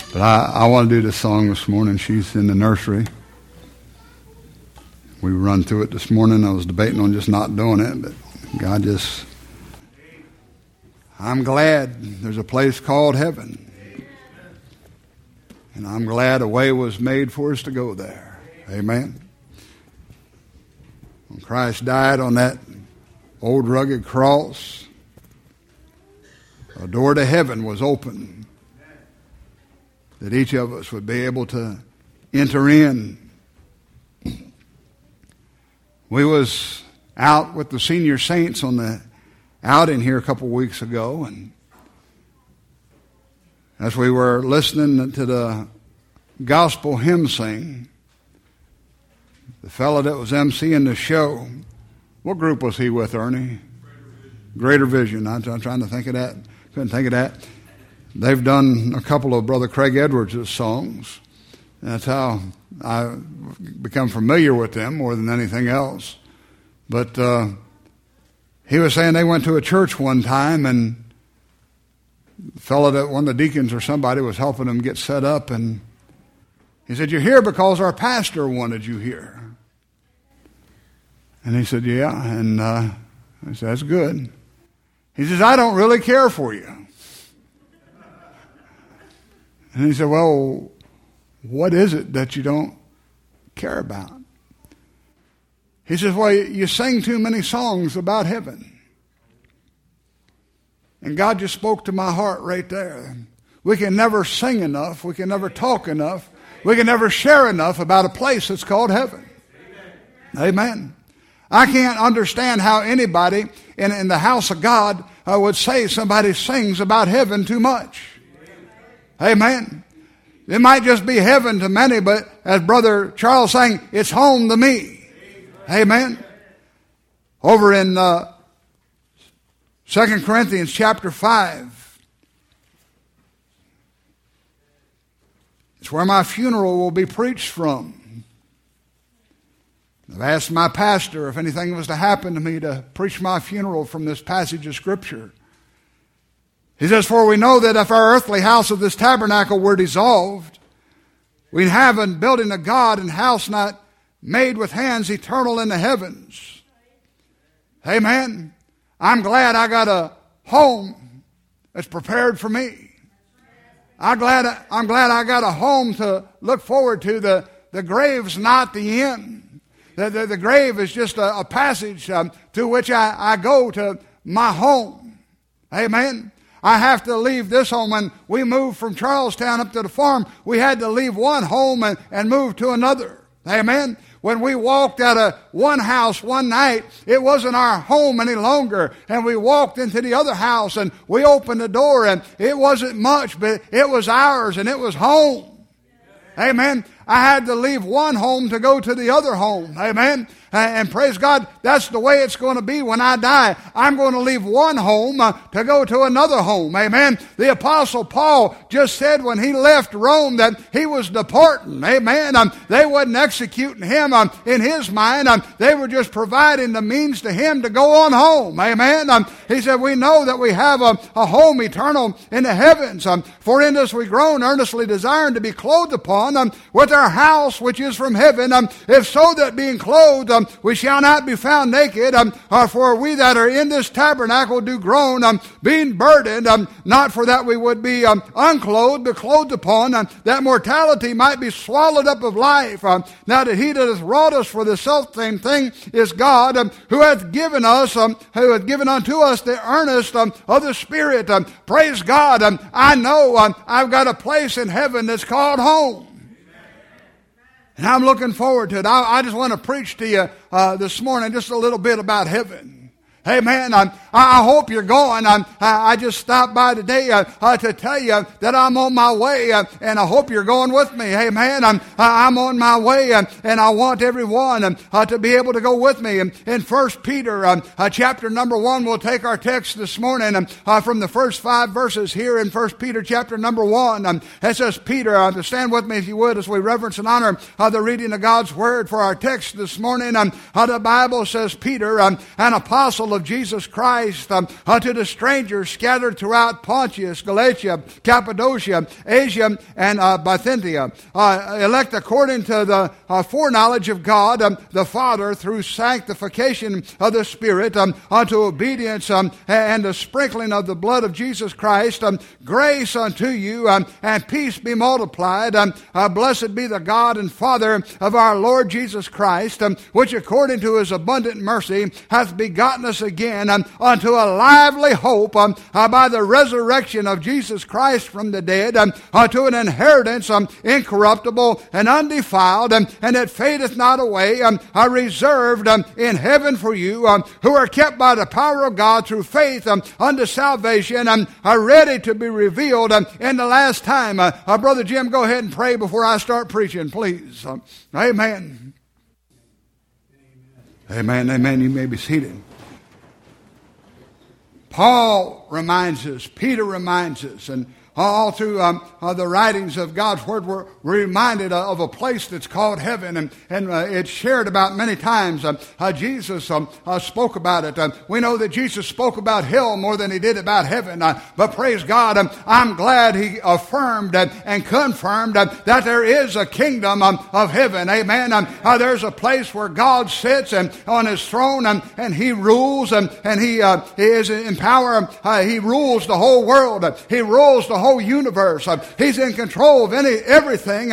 But I want to do this song this morning. She's in the nursery. We run through it this morning. I was debating on just not doing it, but God just... I'm glad there's a place called heaven. And I'm glad a way was made for us to go there. Amen. When Christ died on that old rugged cross, a door to heaven was open that each of us would be able to enter in. We was out with the senior saints on the outing here a couple weeks ago, and as we were listening to the gospel hymn sing, the fellow that was emceeing the show, what group was he with, Ernie? Greater Vision. I'm trying to think of that. Couldn't think of that. They've done a couple of Brother Craig Edwards' songs. That's how I've become familiar with them more than anything else. But he was saying they went to a church one time, and the fellow that one of the deacons or somebody was helping them get set up, and he said, "You're here because our pastor wanted you here." And he said, "Yeah." And I said, "That's good." He says, "I don't really care for you." And he said, "Well, what is it that you don't care about?" He says, "Well, you sing too many songs about heaven." And God just spoke to my heart right there. We can never sing enough. We can never talk enough. We can never share enough about a place that's called heaven. Amen. I can't understand how anybody in the house of God would say somebody sings about heaven too much. Amen. It might just be heaven to many, but as Brother Charles sang, it's home to me. Amen. Over in 2 Corinthians chapter 5, it's where my funeral will be preached from. I've asked my pastor if anything was to happen to me to preach my funeral from this passage of Scripture. He says, "For we know that if our earthly house of this tabernacle were dissolved, we'd have a building of God and house not made with hands, eternal in the heavens." Amen. I'm glad I got a home that's prepared for me. I'm glad I got a home to look forward to. The grave's not the end. The grave is just a passage to which I go to my home. Amen. I have to leave this home. When we moved from Charlestown up to the farm, we had to leave one home and move to another. Amen. When we walked out of one house one night, it wasn't our home any longer. And we walked into the other house and we opened the door, and it wasn't much, but it was ours and it was home. Amen. I had to leave one home to go to the other home. Amen. And praise God, that's the way it's going to be when I die. I'm going to leave one home to go to another home. Amen. The Apostle Paul just said when he left Rome that he was departing. Amen. They wasn't executing him in his mind. They were just providing the means to him to go on home. Amen. He said, "We know that we have a home eternal in the heavens. For in this we groan, earnestly desiring to be clothed upon with our house which is from heaven. If so that being clothed, we shall not be found naked, for we that are in this tabernacle do groan, being burdened, not for that we would be unclothed, but clothed upon, that mortality might be swallowed up of life. Now that he that hath wrought us for the selfsame thing is God, who hath given unto us the earnest of the Spirit." Praise God. I know I've got a place in heaven that's called home. And I'm looking forward to it. I just want to preach to you this morning just a little bit about heaven. Amen. I hope you're going. I just stopped by today to tell you that I'm on my way, and I hope you're going with me. Amen. I'm on my way, and I want everyone to be able to go with me. In 1 Peter chapter number 1, we'll take our text this morning from the first 5 verses here in 1 Peter chapter number 1. It says, Peter, stand with me if you would as we reverence and honor the reading of God's Word for our text this morning. The Bible says, Peter, an apostle of Jesus Christ to the strangers scattered throughout Pontus, Galatia, Cappadocia, Asia, and Bithynia, elect according to the foreknowledge of God the Father through sanctification of the Spirit unto obedience and the sprinkling of the blood of Jesus Christ, grace unto you and peace be multiplied. Blessed be the God and Father of our Lord Jesus Christ, which according to his abundant mercy hath begotten us again unto a lively hope by the resurrection of Jesus Christ from the dead, unto an inheritance incorruptible and undefiled, and that fadeth not away, are reserved in heaven for you, who are kept by the power of God through faith unto salvation, are ready to be revealed in the last time. Brother Jim, go ahead and pray before I start preaching, please. Amen. Amen, amen. You may be seated. Paul reminds us, Peter reminds us, and all through the writings of God's Word, we're reminded of a place that's called heaven, and it's shared about many times. Jesus spoke about it. We know that Jesus spoke about hell more than he did about heaven, but praise God, I'm glad he affirmed and confirmed that there is a kingdom of heaven. Amen. There's a place where God sits on his throne, and he rules, and he is in power. He rules the whole world. He rules the whole universe. He's in control of everything,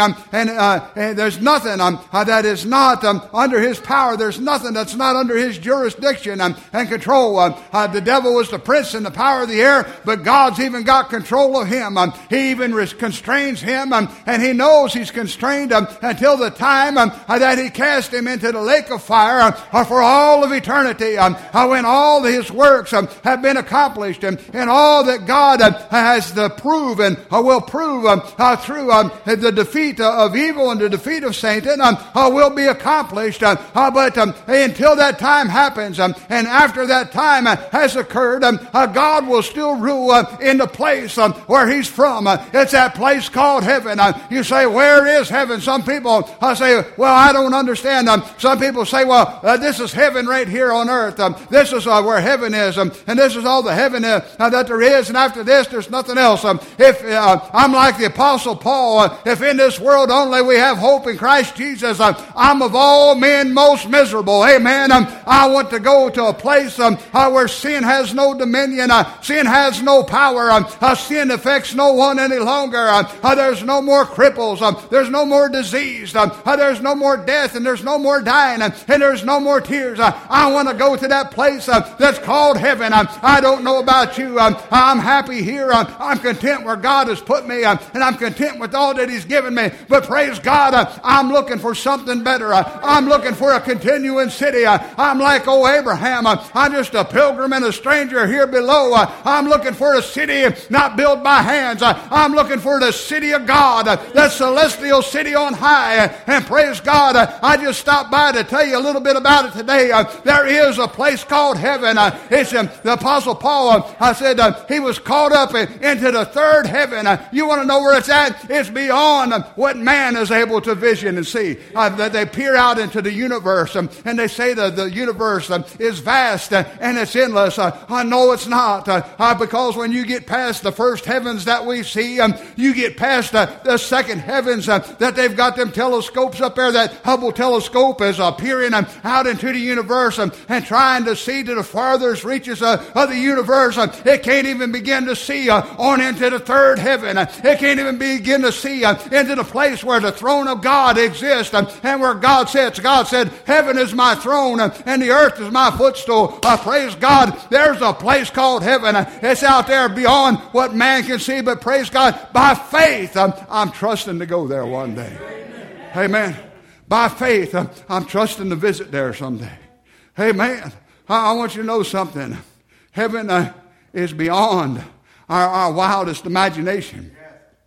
and there's nothing that is not under his power. There's nothing that's not under his jurisdiction and control. The devil is the prince and the power of the air, but God's even got control of him. He even constrains him, and he knows he's constrained until the time that he cast him into the lake of fire for all of eternity, when all his works have been accomplished, and all that God has proved and will prove through the defeat of evil and the defeat of Satan will be accomplished. But until that time happens, and after that time has occurred, God will still rule in the place where he's from. It's that place called heaven. You say, where is heaven? Some people say, well, I don't understand. Some people say, well, this is heaven right here on earth. This is where heaven is, and this is all the heaven that there is, and after this there's nothing else. If I'm like the Apostle Paul, if in this world only we have hope in Christ Jesus, I'm of all men most miserable. Amen. I want to go to a place where sin has no dominion, sin has no power, sin affects no one any longer. There's no more cripples, there's no more disease, there's no more death, and there's no more dying, and there's no more tears. I want to go to that place that's called heaven. I don't know about you. I'm happy here. I'm content where God has put me, and I'm content with all that he's given me. But praise God, I'm looking for something better. I'm looking for a continuing city. I'm like old Abraham. I'm just a pilgrim and a stranger here below. I'm looking for a city not built by hands. I'm looking for the city of God, that celestial city on high. And praise God, I just stopped by to tell you a little bit about it today. There is a place called heaven. It's the Apostle Paul said he was caught up into the third heaven. You want to know where it's at? It's beyond what man is able to vision and see. That they peer out into the universe, and they say that the universe is vast and it's endless. No, it's not. Because when you get past the first heavens that we see, you get past the second heavens that they've got them telescopes up there. That Hubble telescope is peering out into the universe and trying to see to the farthest reaches of the universe. It can't even begin to see on into the third heaven. It can't even begin to see into the place where the throne of God exists and where God sits. God said, heaven is my throne and the earth is my footstool. Praise God, there's a place called heaven. It's out there beyond what man can see, but praise God, by faith, I'm trusting to go there one day. Amen. By faith, I'm trusting to visit there someday. Amen. I want you to know something. Heaven is beyond our wildest imagination.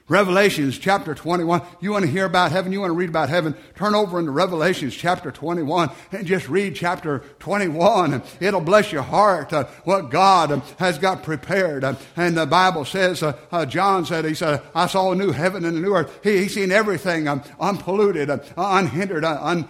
Revelations chapter 21. You want to hear about heaven? You want to read about heaven? Turn over into Revelations chapter 21 and just read chapter 21. It'll bless your heart what God has got prepared. And the Bible says, John said, he said, I saw a new heaven and a new earth. He's seen everything unpolluted, unhindered,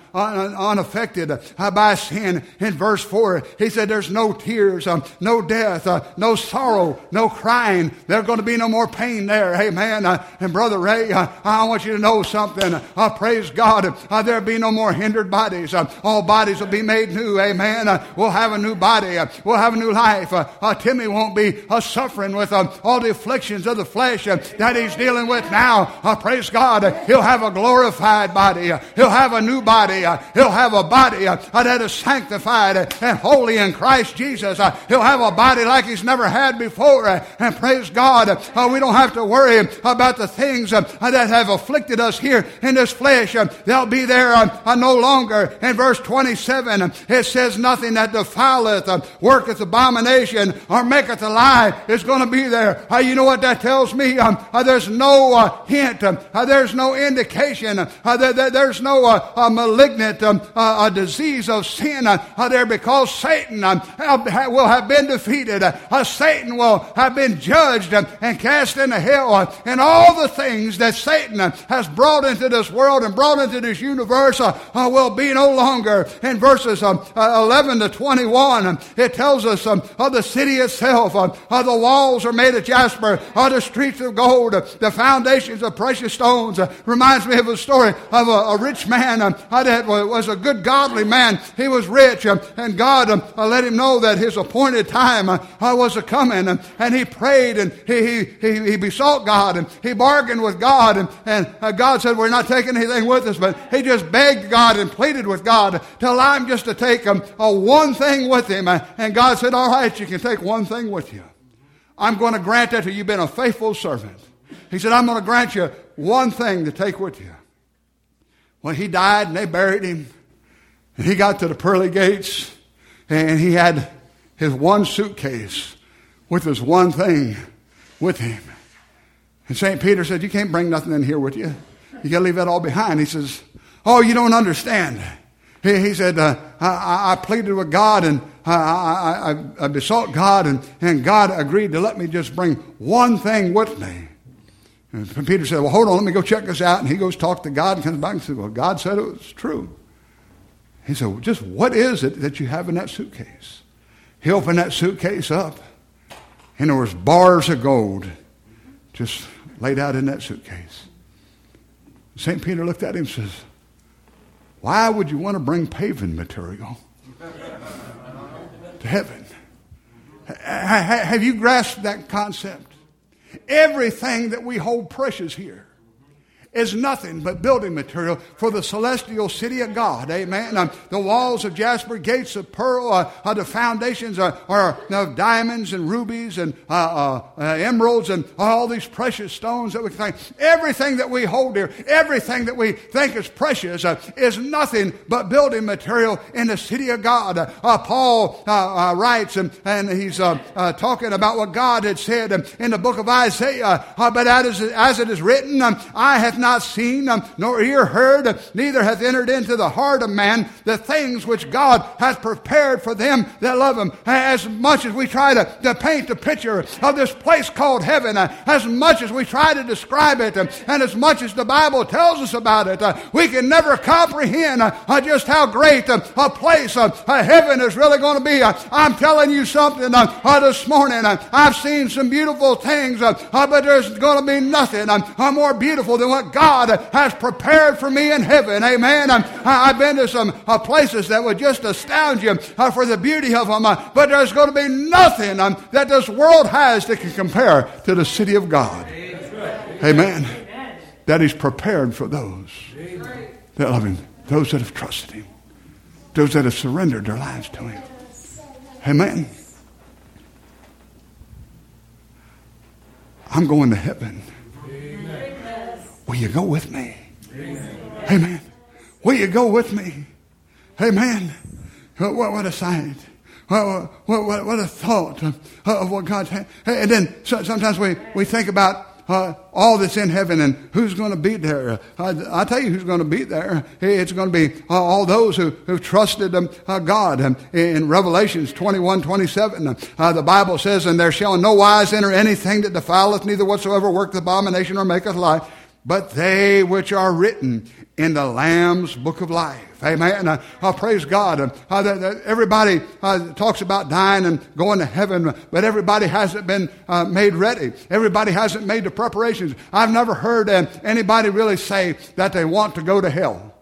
unaffected by sin. In verse 4, he said, there's no tears, no death, no sorrow, no crying. There's going to be no more pain there. Amen. And Brother Ray, I want you to know something. Praise God. There'll be no more hindered bodies. All bodies will be made new. Amen. We'll have a new body. We'll have a new life. Timmy won't be suffering with all the afflictions of the flesh that he's dealing with now. Praise God. He'll have a glorified body. He'll have a new body. He'll have a body that is sanctified and holy in Christ Jesus. He'll have a body like he's never had before. And praise God. We don't have to worry about the things that have afflicted us here in this flesh. They'll be there no longer. In verse 27, it says, nothing that defileth, worketh abomination, or maketh a lie is going to be there. You know what that tells me? There's no hint. There's no indication. There's no malignant disease of sin there, because Satan will have been defeated. Satan will have been judged and cast into hell. And all the things that Satan has brought into this world and brought into this universe will be no longer. In verses 11 to 21, it tells us of the city itself. The walls are made of jasper, the streets of gold, the foundations of precious stones. Reminds me of a story of a rich man that was a good godly man. He was rich, and God let him know that his appointed time was a coming. And he prayed, and he besought God, and he bargained with God, and God said, we're not taking anything with us. But he just begged God and pleaded with God to allow him just to take one thing with him. And God said, all right, you can take one thing with you. I'm going to grant that to you. You've been a faithful servant. He said, I'm going to grant you one thing to take with you. When he died and they buried him, and he got to the pearly gates, and he had his one suitcase with his one thing with him. And St. Peter said, you can't bring nothing in here with you. You got to leave that all behind. He says, oh, you don't understand. He said, I pleaded with God, and I besought God, and God agreed to let me just bring one thing with me. And Peter said, well, hold on, let me go check this out. And he goes talk to God and comes back and says, well, God said it was true. He said, well, just what is it that you have in that suitcase? He opened that suitcase up, and there was bars of gold just laid out in that suitcase. St. Peter looked at him and says, why would you want to bring paving material to heaven? Have you grasped that concept? Everything that we hold precious here is nothing but building material for the celestial city of God. Amen. The walls of jasper, gates of pearl, the foundations are diamonds and rubies and emeralds and all these precious stones that we think. Everything that we hold here, everything that we think is precious is nothing but building material in the city of God. Paul writes, and he's talking about what God had said in the book of Isaiah. But as it is written, I have not seen, nor ear heard, neither hath entered into the heart of man the things which God hath prepared for them that love him. As much as we try to paint the picture of this place called heaven, as much as we try to describe it, and as much as the Bible tells us about it, we can never comprehend just how great a place heaven is really going to be. I'm telling you something this morning. I've seen some beautiful things, but there's going to be nothing more beautiful than what God has prepared for me in heaven. Amen. I've been to some places that would just astound you for the beauty of them, but there's going to be nothing that this world has that can compare to the city of God. Amen. That He's prepared for those that love Him, those that have trusted Him, those that have surrendered their lives to Him. Amen. I'm going to heaven. Will you go with me? Amen. Will you go with me? Amen. What a sight. What a thought of what God's had. And then sometimes we think about all that's in heaven. And who's going to be there? I'll tell you who's going to be there. It's going to be all those who've trusted God. In Revelations 21:27, the Bible says, and there shall in no wise enter anything that defileth, neither whatsoever worketh abomination or maketh lie, but they which are written in the Lamb's book of life. Amen. Praise God. Everybody talks about dying and going to heaven, but everybody hasn't been made ready. Everybody hasn't made the preparations. I've never heard anybody really say that they want to go to hell.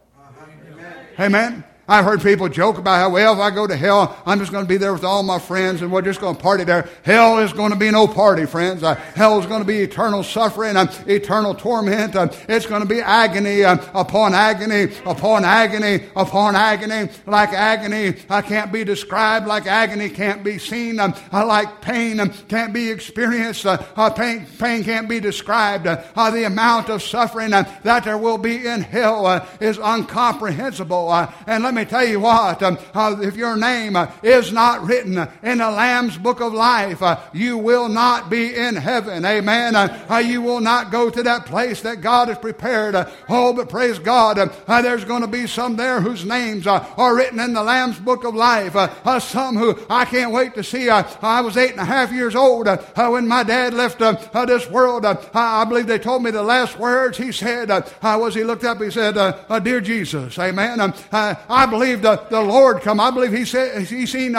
Amen. I've heard people joke about how, well, if I go to hell, I'm just going to be there with all my friends and we're just going to party there. Hell is going to be no party, friends. Hell is going to be eternal suffering, eternal torment. It's going to be agony upon agony, upon agony, upon agony. Like agony can't be described, like agony can't be seen, like pain can't be experienced. Pain can't be described. The amount of suffering that there will be in hell is incomprehensible. And let me tell you what, if your name is not written in the Lamb's book of life, you will not be in heaven. Amen. You will not go to that place that God has prepared. But praise God, there's going to be some there whose names are written in the Lamb's book of life. Some who I can't wait to see. I was 8.5 years old when my dad left this world. I believe they told me the last words he said was he looked up, he said, "Dear Jesus," amen. I believe the Lord come. I believe he's seen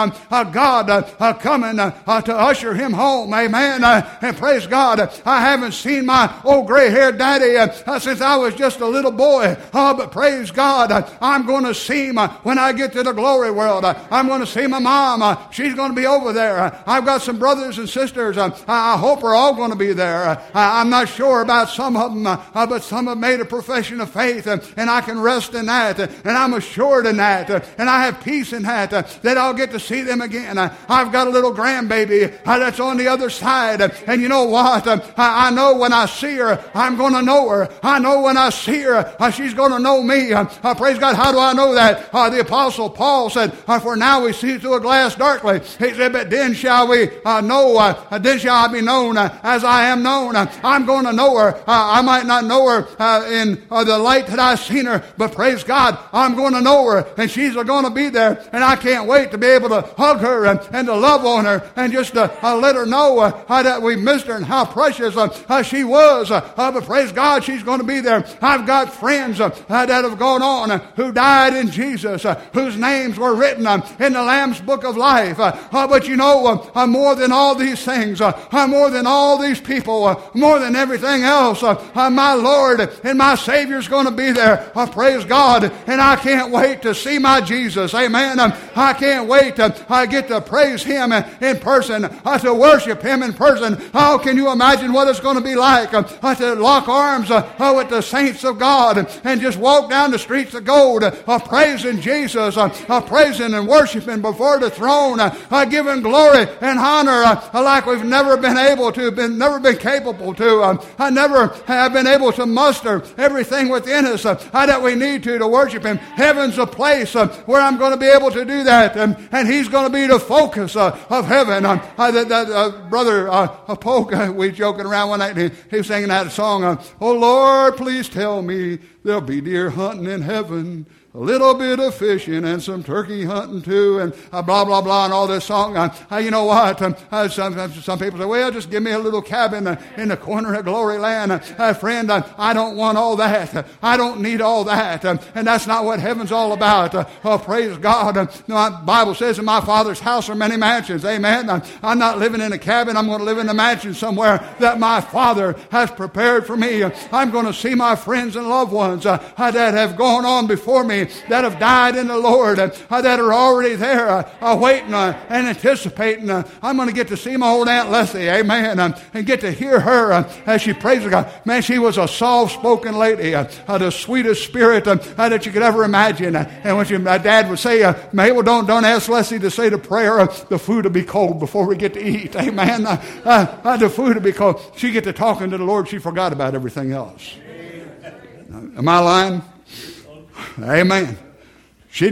God coming to usher him home. Amen. And praise God. I haven't seen my old gray-haired daddy since I was just a little boy. But praise God, I'm going to see him when I get to the glory world. I'm going to see my mom. She's going to be over there. I've got some brothers and sisters. I hope we're all going to be there. I'm not sure about some of them, but some have made a profession of faith, and I can rest in that. And I'm assured in that, and I have peace in that I'll get to see them again. I've got a little grandbaby that's on the other side, and you know what? I know when I see her, I'm going to know her. I know when I see her, she's going to know me. Praise God. How do I know that? The Apostle Paul said, "For now we see through a glass darkly." He said, "But then shall we know, then shall I be known as I am known." I'm going to know her. I might not know her in the light that I've seen her, but praise God, I'm going to know her, and she's going to be there, and I can't wait to be able to hug her and to love on her and just to let her know that we missed her and how precious she was. But praise God, she's going to be there. I've got friends that have gone on who died in Jesus, whose names were written in the Lamb's book of life. But you know, more than all these things, more than all these people, more than everything else, my Lord and my Savior's going to be there. Praise God, and I can't wait to see my Jesus. Amen. I can't wait to get to praise him in person, to worship him in person. How can you imagine what it's going to be like to lock arms with the saints of God and just walk down the streets of gold praising Jesus, praising and worshiping before the throne, giving glory and honor like we've never been able to, never been capable to. I never have been able to muster everything within us that we need to worship him. Heaven's a place where I'm going to be able to do that, and he's going to be the focus of heaven. Brother Polk, we joking around one night, and he was singing that song, "Oh Lord, please tell me there'll be deer hunting in heaven, a little bit of fishing and some turkey hunting too," and blah, blah, blah, and all this song. You know what? Some people say, "Well, just give me a little cabin in the corner of glory land." Friend, I don't want all that. I don't need all that. And that's not what heaven's all about. Praise God. The Bible says in my Father's house are many mansions. Amen. I'm not living in a cabin. I'm going to live in a mansion somewhere that my Father has prepared for me. I'm going to see my friends and loved ones that have gone on before me, that have died in the Lord, that are already there waiting and anticipating. I'm going to get to see my old Aunt Leslie, amen, and get to hear her as she praises God. Man, she was a soft-spoken lady, the sweetest spirit that you could ever imagine. And when my dad would say, "Mabel, don't ask Leslie to say the prayer, the food will be cold before we get to eat," amen. The food will be cold. She get to talking to the Lord, she forgot about everything else. Am I lying? Amen. She'd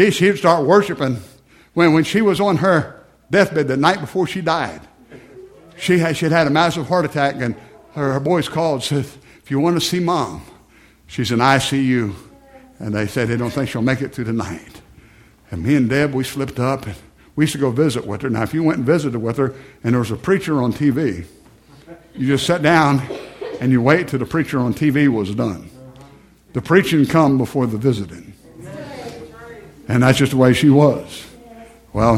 start worshiping when she was on her deathbed the night before she died. She'd had a massive heart attack, and her boys called, said, if you want to see Mom, she's in ICU. And they said they don't think she'll make it through the night. And me and Deb, we slipped up, and we used to go visit with her. Now, if you went and visited with her, and there was a preacher on TV, you just sat down, and you wait till the preacher on TV was done. The preaching come before the visiting. And that's just the way she was. Well,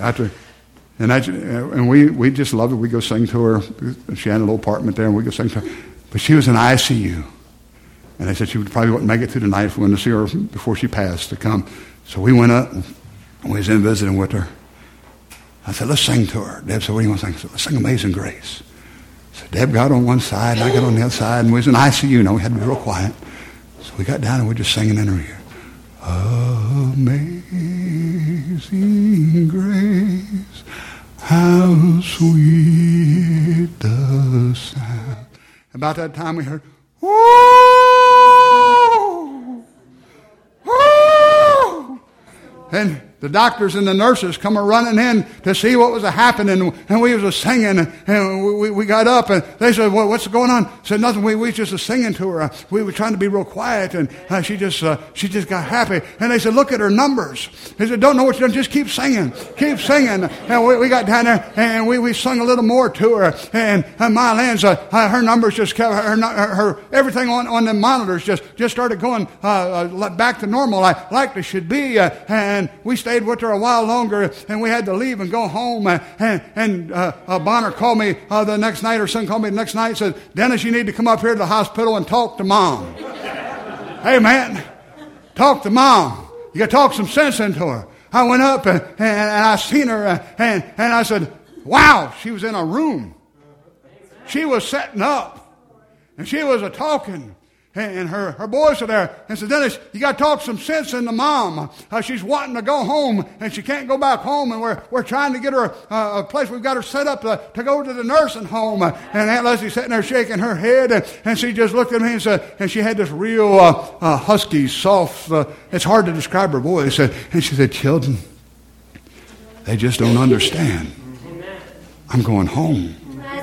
we just loved her. We go sing to her. She had a little apartment there, and we go sing to her. But she was in ICU. And they said she probably wouldn't make it through the night if we went to see her before she passed to come. So we went up, and we was in visiting with her. I said, let's sing to her. Deb said, what do you want to sing? I said, let's sing Amazing Grace. So Deb got on one side, and I got on the other side, and we was in ICU. Now we had to be real quiet. So we got down, and we were just singing in her ear. Amazing grace, how sweet the sound. About that time we heard, whoo, whoo. And the doctors and the nurses come running in to see what was happening, and we was singing, and we got up, and they said, well, what's going on? I said, nothing, we just was singing to her. We were trying to be real quiet, and she just got happy. And they said, look at her numbers. They said, don't know what you're doing, just keep singing. Keep singing. And we got down there, and we sung a little more to her, and my lands, her numbers just kept, her everything on the monitors just started going back to normal, like they should be, and we stayed with her a while longer, and we had to leave and go home. And Bonner called me the next night, or son called me the next night and said, Dennis, you need to come up here to the hospital and talk to Mom. Hey, man, talk to Mom. You got to talk some sense into her. I went up, and I seen her, and I said, wow, she was in a room. She was setting up, and she was talking. And her boys are there. And said, Dennis, you got to talk some sense into Mom. She's wanting to go home, and she can't go back home. And we're trying to get her a place. We've got her set up to go to the nursing home. And Aunt Leslie sitting there shaking her head. And she just looked at me and said, and she had this real husky, soft, it's hard to describe her voice. And she said, children, they just don't understand. I'm going home.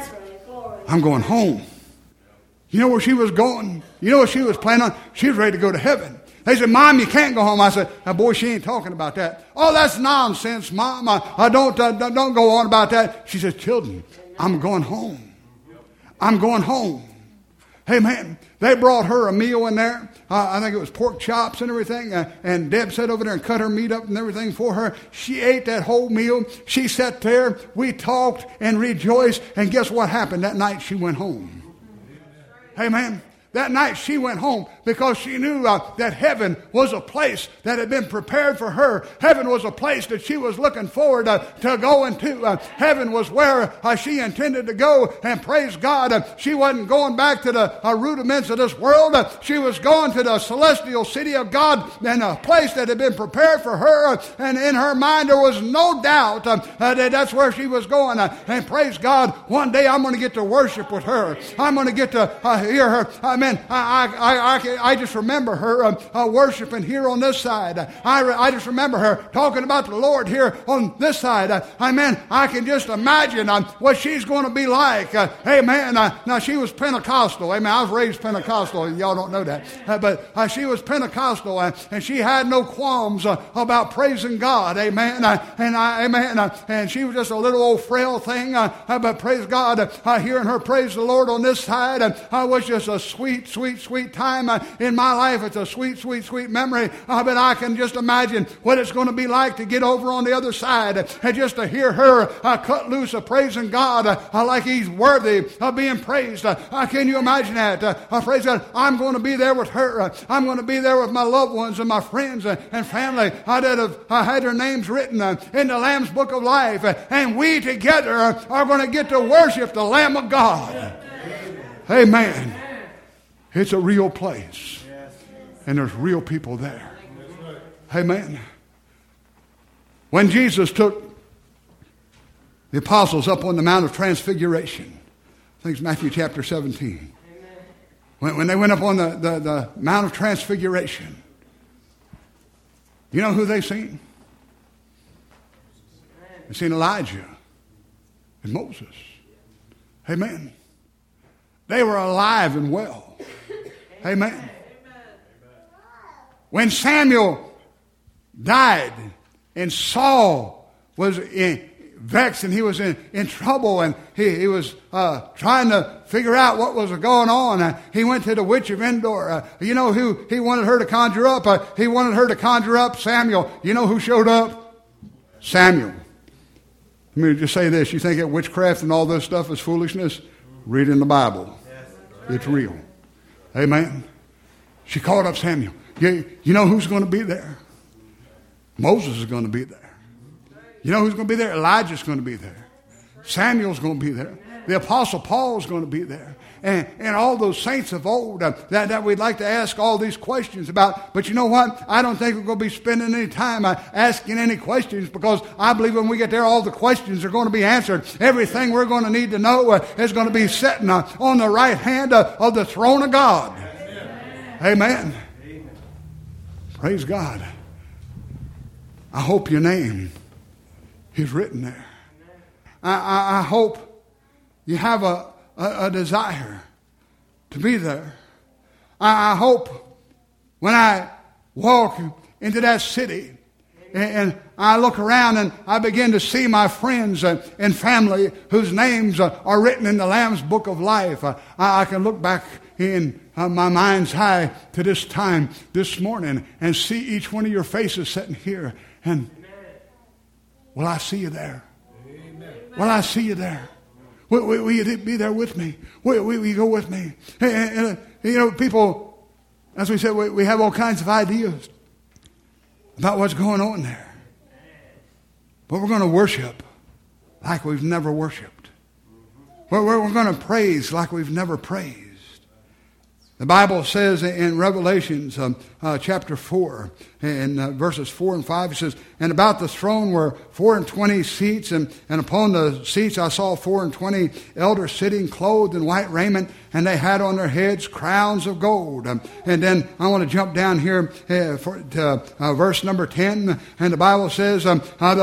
I'm going home. You know where she was going? You know what she was planning on? She was ready to go to heaven. They said, Mom, you can't go home. I said, now, boy, she ain't talking about that. Oh, that's nonsense, Mom. I don't go on about that. She said, children, I'm going home. I'm going home. Hey, man, they brought her a meal in there. I think it was pork chops and everything. And Deb sat over there and cut her meat up and everything for her. She ate that whole meal. She sat there. We talked and rejoiced. And guess what happened? That night she went home. Hey, man, that night she went home because she knew that heaven was a place that had been prepared for her. Heaven was a place that she was looking forward to going to. Heaven was where she intended to go. And praise God, she wasn't going back to the rudiments of this world. She was going to the celestial city of God, and a place that had been prepared for her. And in her mind, there was no doubt that that's where she was going. And praise God, one day I'm going to get to worship with her. I'm going to get to hear her. Amen. I just remember her worshiping here on this side. I just remember her talking about the Lord here on this side. Amen. I can just imagine what she's going to be like. Amen. Now, she was Pentecostal. Amen. I was raised Pentecostal. Y'all don't know that. But she was Pentecostal, and she had no qualms about praising God. Amen. And she was just a little old frail thing. But praise God, hearing her praise the Lord on this side was just a sweet, sweet, sweet time in my life. It's a sweet, sweet, sweet memory. But I can just imagine what it's going to be like to get over on the other side and just to hear her cut loose of praising God like He's worthy of being praised. Can you imagine that? Praise God. I'm going to be there with her. I'm going to be there with my loved ones and my friends and family that have had their names written in the Lamb's Book of Life. And we together are going to get to worship the Lamb of God. Amen. It's a real place. And there's real people there. Amen. When Jesus took the apostles up on the Mount of Transfiguration, I think it's Matthew chapter 17. When they went up on the Mount of Transfiguration, you know who they seen? They seen Elijah and Moses. Amen. They were alive and well. Amen. When Samuel died and Saul was vexed and he was in trouble and he was trying to figure out what was going on, he went to the witch of Endor. You know who he wanted her to conjure up? He wanted her to conjure up Samuel. You know who showed up? Samuel. Let me just say this. You think that witchcraft and all this stuff is foolishness? Read in the Bible. It's real. Amen. She called up Samuel. You know who's going to be there? Moses is going to be there. You know who's going to be there? Elijah's going to be there. Samuel's going to be there. The Apostle Paul's going to be there. And all those saints of old that we'd like to ask all these questions about. But you know what? I don't think we're going to be spending any time asking any questions, because I believe when we get there, all the questions are going to be answered. Everything we're going to need to know is going to be sitting on the right hand of the throne of God. Amen. Amen. Praise God. I hope your name is written there. I hope you have a desire to be there. I hope when I walk into that city and I look around and I begin to see my friends and family whose names are written in the Lamb's Book of Life, I can look back in my mind's eye to this time this morning and see each one of your faces sitting here. And will I see you there? Amen. Will I see you there? Will you be there with me? Will you go with me? And, you know, people, as we said, we have all kinds of ideas about what's going on there. But we're going to worship like we've never worshiped. We're going to praise like we've never praised. The Bible says in Revelations chapter 4, in verses 4 and 5, it says, "And about the throne were 24 seats, and upon the seats I saw 24 elders sitting, clothed in white raiment, and they had on their heads crowns of gold." And then I want to jump down here to verse number 10, and the Bible says, the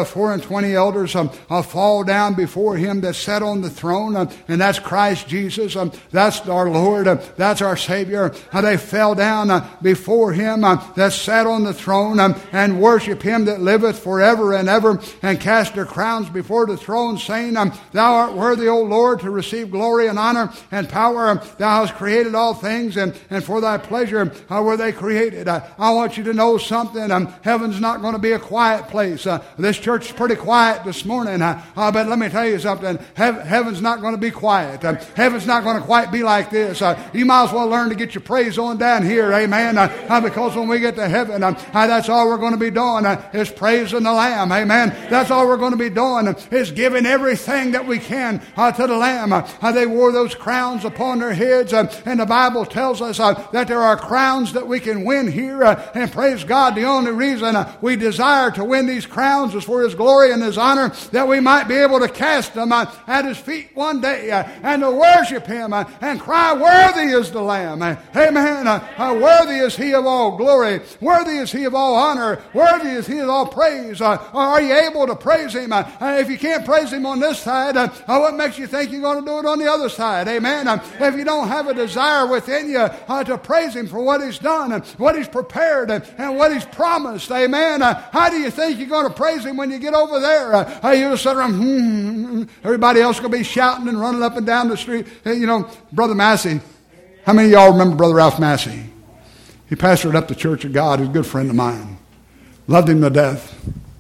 24 elders fall down before him that sat on the throne, and that's Christ Jesus, that's our Lord, that's our Savior. They fell down before him that sat on the throne and worship him that liveth forever and ever, and cast their crowns before the throne, saying, "Thou art worthy, O Lord, to receive glory and honor and power. Thou hast created all things, and for thy pleasure were they created." I want you to know something. Heaven's not going to be a quiet place. This church is pretty quiet this morning, but let me tell you something. Heaven's not going to be quiet. Heaven's not going to quite be like this. You might as well learn to get your praise on down here, amen, because when we get to heaven, that's all we're going to be doing is praising the Lamb, amen. That's all we're going to be doing is giving everything that we can to the Lamb. They wore those crowns upon their heads, and the Bible tells us that there are crowns that we can win here, and praise God, the only reason we desire to win these crowns is for His glory and His honor, that we might be able to cast them at His feet one day and to worship Him and cry, "Worthy is the Lamb." Amen. Worthy is He of all glory. Worthy is He of all honor. Worthy is He of all praise. Are you able to praise Him? If you can't praise Him on this side, what makes you think you're going to do it on the other side? Amen. If you don't have a desire within you to praise Him for what He's done and what He's prepared and what He's promised, amen, how do you think you're going to praise Him when you get over there? You just sit around, everybody else going to be shouting and running up and down the street. You know, Brother Massey, how many of y'all remember Brother Ralph Massey? He pastored up the Church of God. He's a good friend of mine. Loved him to death.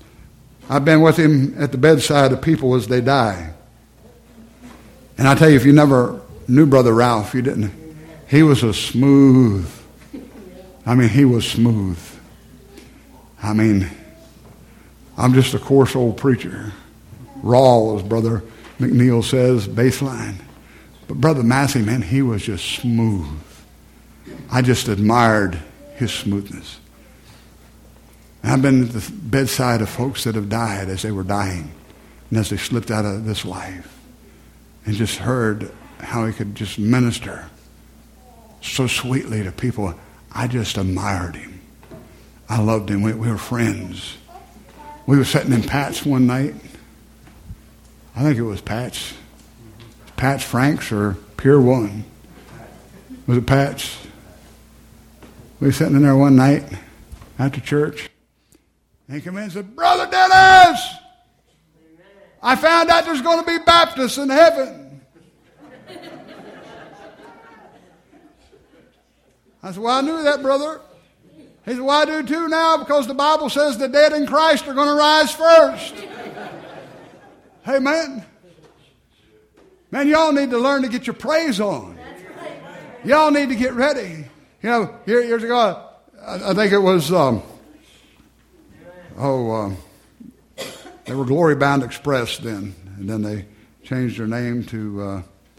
I've been with him at the bedside of people as they die. And I tell you, if you never knew Brother Ralph, you didn't. He was he was smooth. I'm just a coarse old preacher. Raw, as Brother McNeil says, baseline. But Brother Massey, man, he was just smooth. I just admired his smoothness. And I've been at the bedside of folks that have died as they were dying and as they slipped out of this life, and just heard how he could just minister so sweetly to people. I just admired him. I loved him. We were friends. We were sitting in Pat's one night. I think it was Pat's Pat's Franks or Pier 1? Was it Pat's? We were sitting in there one night after church. And he came in and said, Brother Dennis, I found out there's going to be Baptists in heaven. I said, well, I knew that, brother. He said, well, I do too now, because the Bible says the dead in Christ are going to rise first. Amen. Man, y'all need to learn to get your praise on. Y'all need to get ready. You know, years ago, I think it was, they were Glory Bound Express then. And then they changed their name to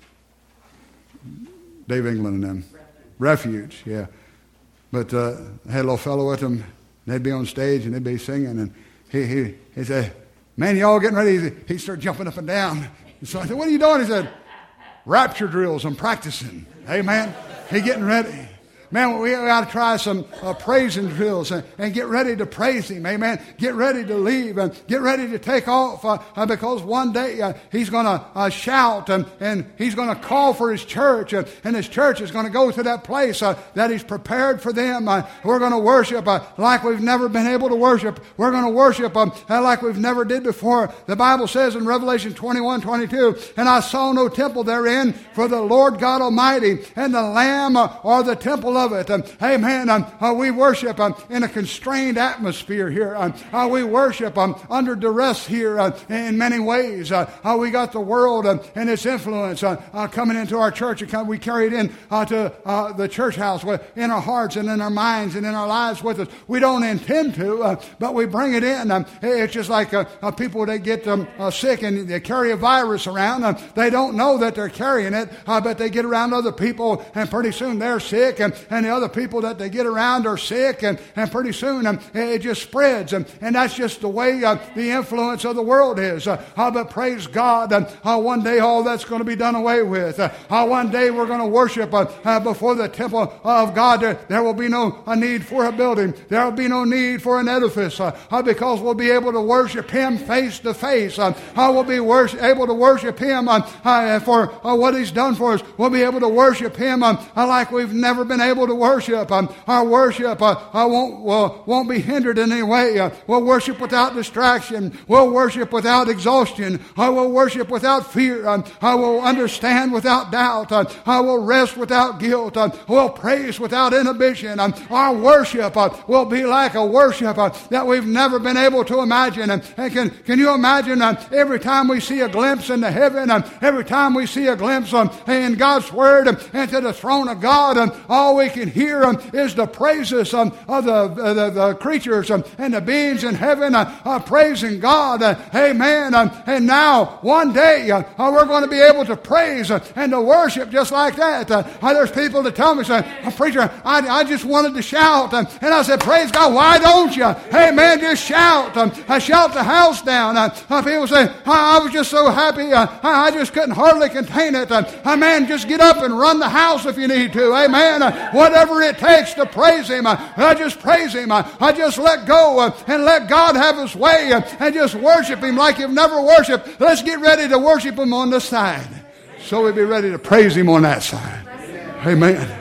Dave England and them. Refuge, yeah. But I had a little fellow with them, and they'd be on stage, and they'd be singing, and he said, man, y'all getting ready? He'd start jumping up and down. And so I said, what are you doing? He said, rapture drills, I'm practicing. Amen. He getting ready. Man, we got to try some praising drills and get ready to praise Him. Amen. Get ready to leave and get ready to take off because one day He's going to shout and He's going to call for His church and His church is going to go to that place that He's prepared for them. We're going to worship like we've never been able to worship. We're going to worship like we've never did before. The Bible says in Revelation 21:22, and I saw no temple therein, for the Lord God Almighty and the Lamb are the temple of it. Amen. We worship in a constrained atmosphere here. We worship under duress here in many ways. We got the world and its influence coming into our church. We carry it in to the church house in our hearts and in our minds and in our lives with us. We don't intend to, but we bring it in. It's just like people that get sick and they carry a virus around. They don't know that they're carrying it, but they get around other people and pretty soon they're sick and the other people that they get around are sick and pretty soon it just spreads and that's just the way the influence of the world is. But praise God, one day all that's going to be done away with. One day we're going to worship before the temple of God. There will be no need for a building. There will be no need for an edifice because we'll be able to worship Him face to face. We'll be able to worship Him for what He's done for us. We'll be able to worship Him like we've never been able to worship. Our worship won't be hindered in any way. We'll worship without distraction. We'll worship without exhaustion. We'll worship without fear. We'll understand without doubt. We'll rest without guilt. We'll praise without inhibition. Our worship will be like a worship that we've never been able to imagine. And can you imagine every time we see a glimpse into heaven, every time we see a glimpse in God's Word into the throne of God, all we can hear is the praises of the creatures and the beings in heaven praising God. Amen. And now, one day, we're going to be able to praise and to worship just like that. There's people that tell me, say, preacher, I just wanted to shout. And I said, praise God, why don't you? Amen, just shout. Shout the house down. People say, I was just so happy, I just couldn't hardly contain it. Man, just get up and run the house if you need to. Amen. Whatever it takes to praise Him, I just praise Him. I just let go and let God have His way and just worship Him like you've never worshiped. Let's get ready to worship Him on this side so we'll be ready to praise Him on that side. Amen.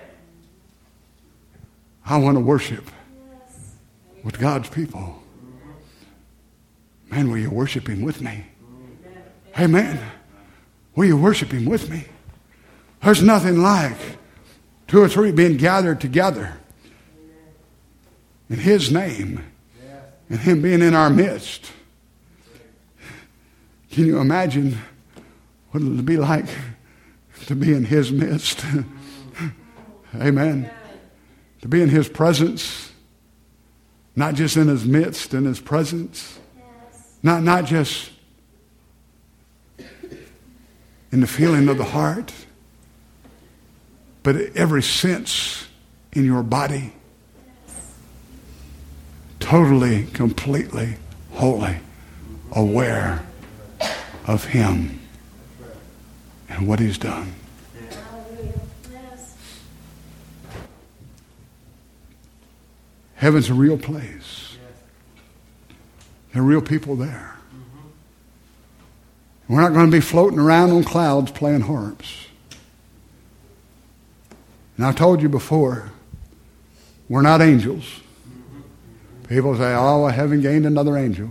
I want to worship with God's people. Man, will you worship Him with me? Amen. Will you worship Him with me? There's nothing like 2 or 3 being gathered together in His name and Him being in our midst. Can you imagine what it'll be like to be in His midst? Amen. To be in His presence, not just in His midst, in His presence, not just in the feeling of the heart, but every sense in your body, totally, completely, wholly aware of Him and what He's done. Heaven's a real place. There are real people there. We're not going to be floating around on clouds playing harps. And I've told you before, we're not angels. People say, oh, I haven't gained another angel.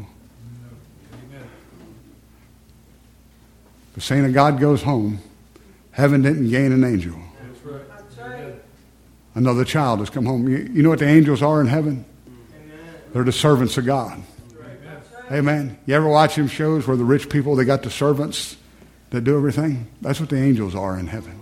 The saint of God goes home. Heaven didn't gain an angel. That's right. Another child has come home. You know what the angels are in heaven? They're the servants of God. Amen. You ever watch them shows where the rich people, they got the servants that do everything? That's what the angels are in heaven.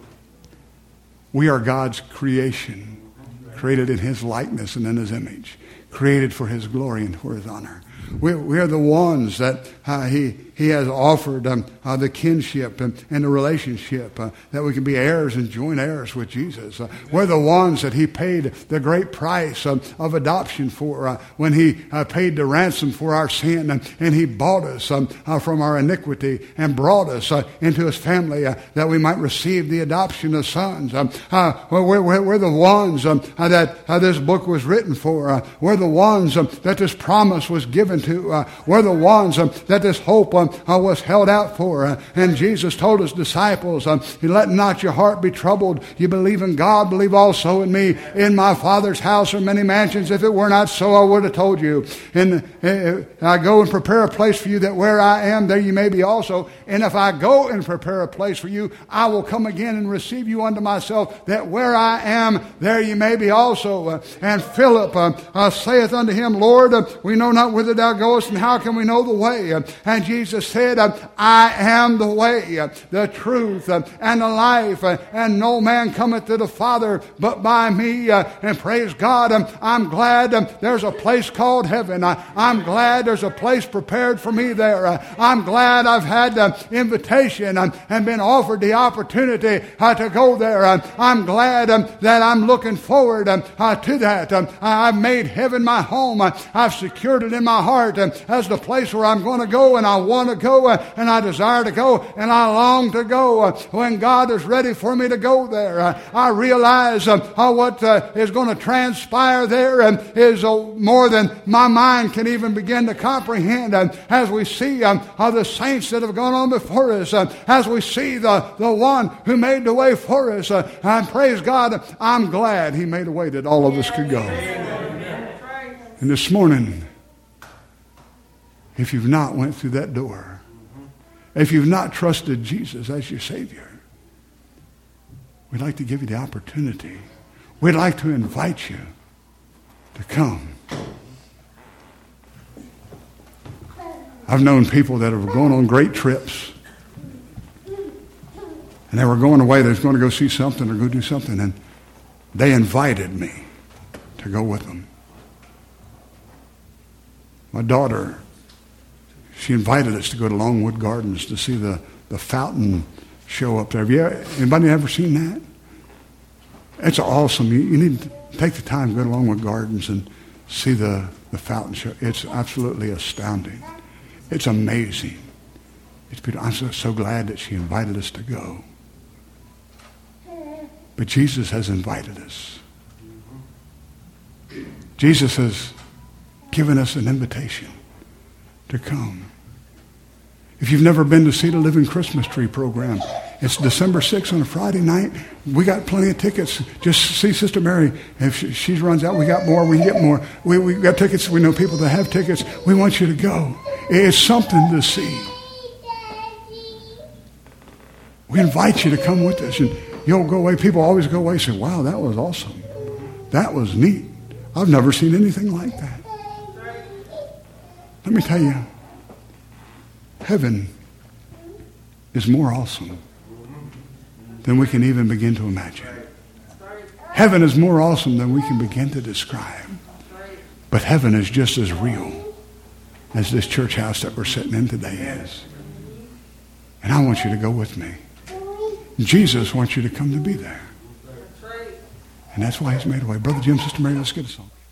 We are God's creation, created in His likeness and in His image, created for His glory and for His honor. We are the ones that He has offered the kinship and the relationship that we can be heirs and joint heirs with Jesus. We're the ones that He paid the great price of adoption for when He paid the ransom for our sin and He bought us from our iniquity and brought us into His family that we might receive the adoption of sons. We're the ones that this book was written for. We're the ones that this promise was given to. We're the ones that this hope was held out for. And Jesus told His disciples, let not your heart be troubled. You believe in God, believe also in me. In my Father's house are many mansions. If it were not so, I would have told you. And I go and prepare a place for you, that where I am, there you may be also. And if I go and prepare a place for you, I will come again and receive you unto myself, that where I am, there you may be also. And Philip saith unto Him, Lord, we know not whither thou goest, and how can we know the way? And Jesus said, I am the way, the truth, and the life, and no man cometh to the Father but by me. And praise God, I'm glad there's a place called heaven. I'm glad there's a place prepared for me there. I'm glad I've had the invitation and been offered the opportunity to go there. I'm glad that I'm looking forward to that. I've made heaven my home. I've secured it in my heart as the place where I'm going to go, and I want to go, and I desire to go, and I long to go. When God is ready for me to go there, I realize what is going to transpire there is more than my mind can even begin to comprehend. As we see the saints that have gone on before us, as we see the one who made the way for us, and praise God, I'm glad He made a way that all of us could go. And this morning, if you've not went through that door, if you've not trusted Jesus as your Savior, we'd like to give you the opportunity. We'd like to invite you to come. I've known people that have gone on great trips, and they were going away. They was going to go see something or go do something, and they invited me to go with them. My daughter, she invited us to go to Longwood Gardens to see the fountain show up there. Have anybody ever seen that? It's awesome. You need to take the time to go to Longwood Gardens and see the fountain show. It's absolutely astounding. It's amazing. It's beautiful. I'm so glad that she invited us to go. But Jesus has invited us. Jesus has given us an invitation to come. If you've never been to see the Living Christmas Tree program, it's December 6th on a Friday night. We got plenty of tickets. Just see Sister Mary. If she runs out, we got more. We can get more. We got tickets. We know people that have tickets. We want you to go. It's something to see. We invite you to come with us. And you'll go away. People always go away and say, wow, that was awesome. That was neat. I've never seen anything like that. Let me tell you, heaven is more awesome than we can even begin to imagine. Heaven is more awesome than we can begin to describe. But heaven is just as real as this church house that we're sitting in today is. And I want you to go with me. Jesus wants you to come to be there. And that's why He's made a way. Brother Jim, Sister Mary, let's get a song.